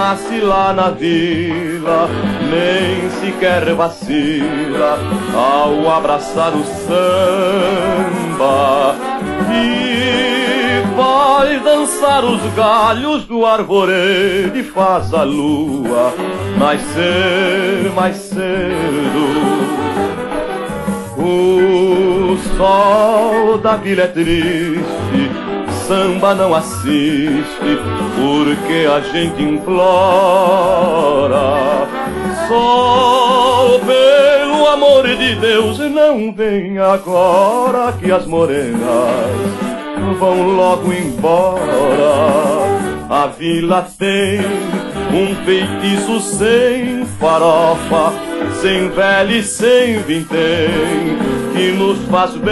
nasce lá na vila, nem sequer vacila ao abraçar o samba, e faz dançar os galhos do arvoredo e faz a lua nascer mais cedo. O sol da vila é triste, samba não assiste, porque a gente implora. Sol, pelo amor de Deus, não vem agora, que as morenas vão logo embora. A vila tem um feitiço sem farofa, sem velho e sem vintém, que nos faz bem.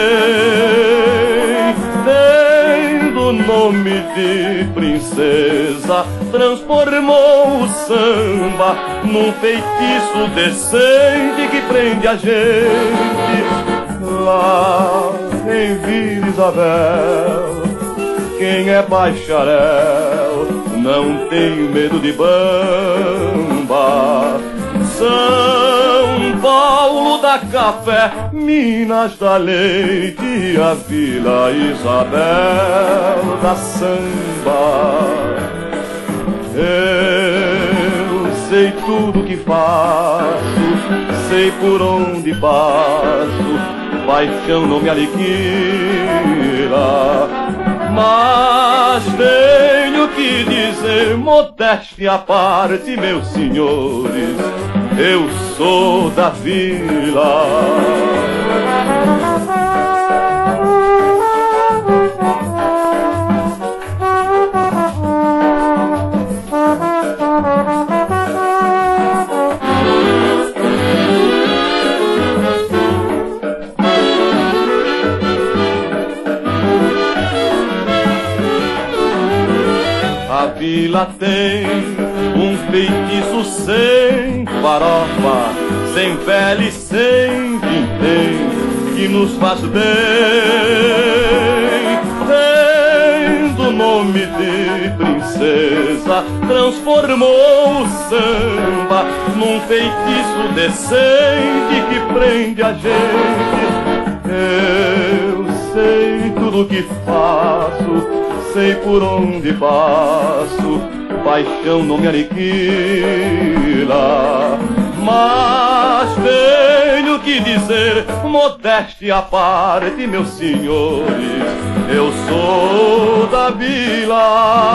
Tendo o nome de princesa, transformou o samba num feitiço decente que prende a gente. Lá em Vila Isabel, quem é bacharel não tem medo de bamba. São Paulo dá café, Minas dá leite, e a Vila Isabel dá samba. Eu sei tudo que faço, sei por onde passo, paixão não me aniquila. Mas tenho que dizer, modéstia à parte, meus senhores, eu sou da vila. A vila tem um feitiço sem farofa, sem pele, sem vintém, que nos faz bem. Tendo o nome de princesa, transformou o samba num feitiço decente que prende a gente. Eu sei tudo que faço, sei por onde passo, paixão não me aniquila. Mas tenho que dizer, modéstia à parte, meus senhores, eu sou da vila.